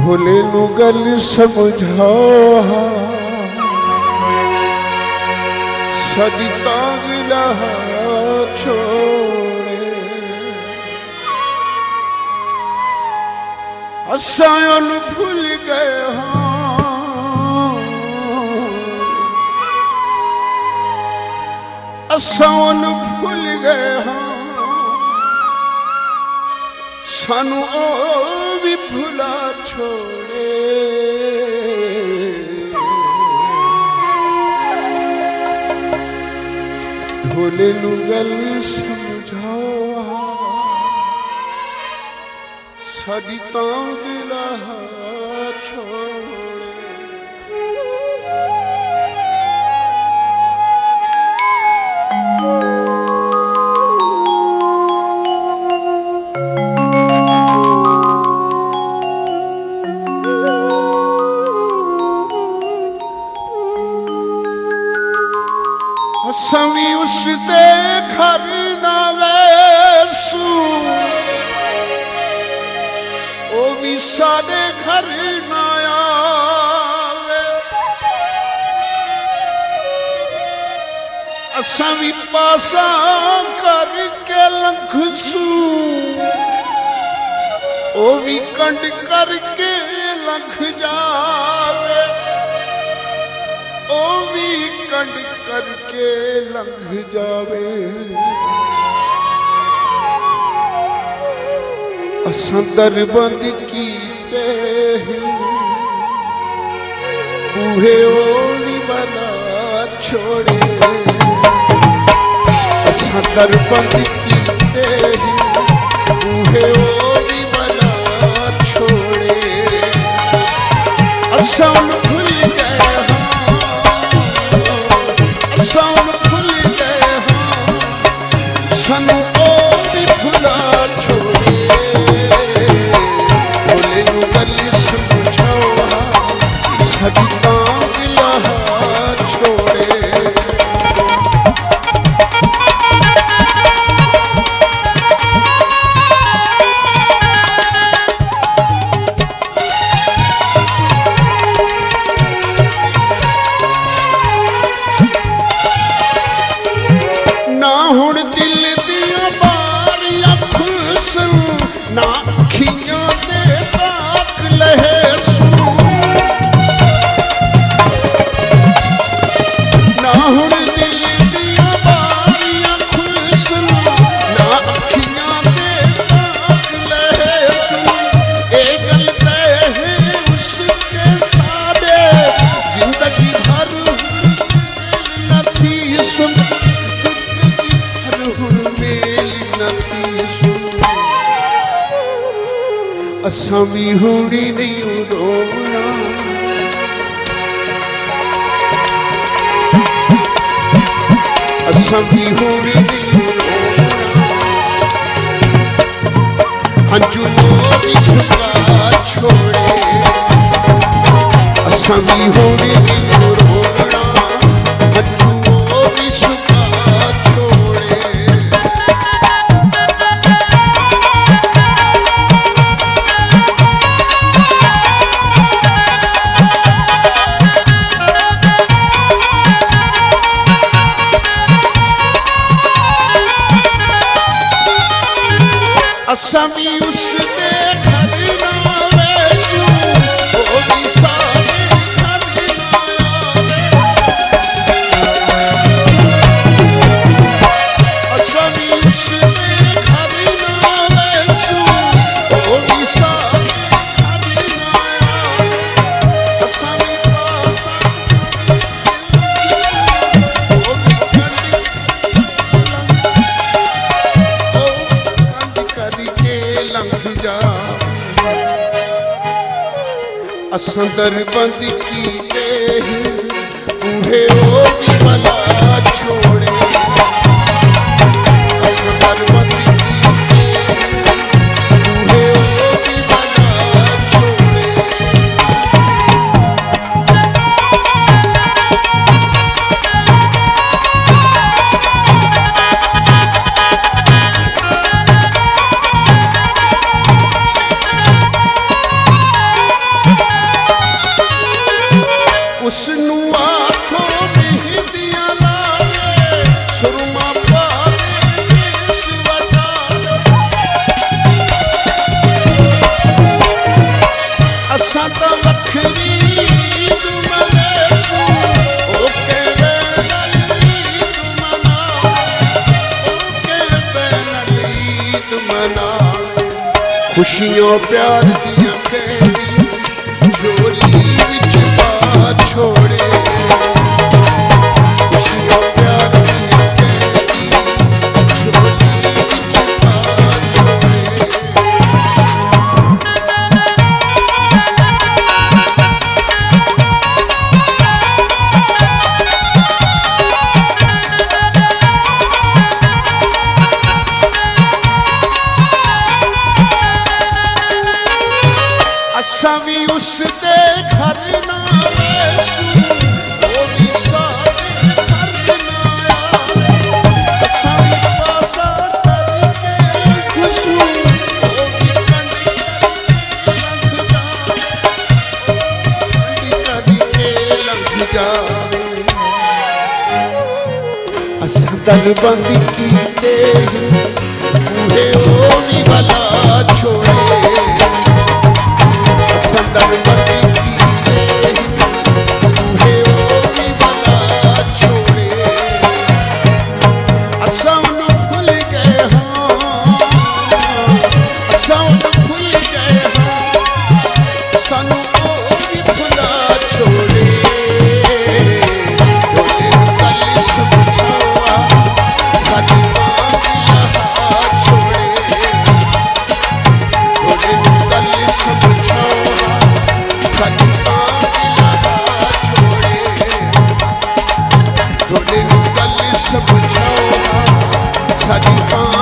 भोले नु गल समझाओ सदी तांग लहा छोड़े असां भूल गए हाँ असां भूल गए हाँ सानू ओ भी भुला छोड़े भोले नु गल समझाओ साडी तांग लहा छोड़े सवी उस दे घर ना वैसू ओ भी साडे घर ना आवे असां भी पासा करके लंघसू ओ भी कंड करके लंघ जावे ओ भी कंड करके लंघ जावे असां दर बंद कीते बूहे ओली वाला छोड़े असां दर बंद कीते बूहे ओली वाला छोड़े असां भूल गए साउन भूल गए हाँ सानू ओ भी भुला छोड़े भोले नु गल समझाओ साडी तांग लहा छोड़े ना हुण दिल दिया बारियां खुलसन ना अखियां दे ताक लहसू ना हुण दिल दिया बारियां खुलसन ना अखियां दे ताक लहसू ए गल तय है उसके साडे जिंदगी भर न थी सुन असां भी होड़ी नहीं रोना असां भी होड़ी नहीं रोना हंजू भी सुका छोड़े असां भी होड़ी नहीं रोना हंजू भी सुका छोड़े असां भी उस दे घर ना वैसू ओ भी साडे घर ना आवे असां भी उस दे घर ना वैसू ओ भी साडे घर ना आवे असां भी पासा ओ भी लंघ जा असां दर बंद कीते बूहे ओ भी भला छोड़े असां दर बंद कीते बूहे ओ भी भला छोड़े असां त वखरी दुमलेसूं ओ केवे नली दुमना ओ केवे नली दुमना खुशियों प्यार दियां खेड़ी झोली विच पा छोड़े खुशियों प्यार दियां खेड़ी झोली विच पा छोड़े असां भी उस दे घर ना वैसूं ओ भी साडे घर ना आवे असां भी पासा कर के खुशूं ओ भी कंड के लंघ जावे असां दरबंदी कीते बूहे ओ भी भला छोड़े दरबंदी कीते बूहे ओ भी भला छोड़े असां उन्हूं भुल गए हां असां उन्हूं भुल गए हां सानू ओ भी भुला छोड़े ढोले गल समझावा साडी मां दी छोड़े ढोले गल समझावा साडी मां छोड़े ढोले गल समझावा साडी मां